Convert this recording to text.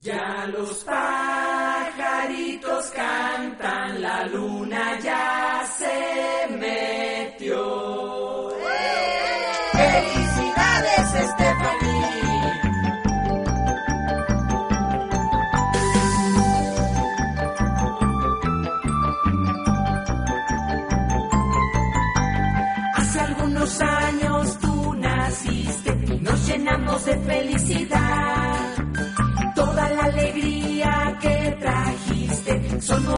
Ya los pajaritos cantan, la luna ya se metió. ¡Felicidades, Stephanie! Hace algunos años tú naciste y nos llenamos de felicidad. Toda la alegría que trajiste son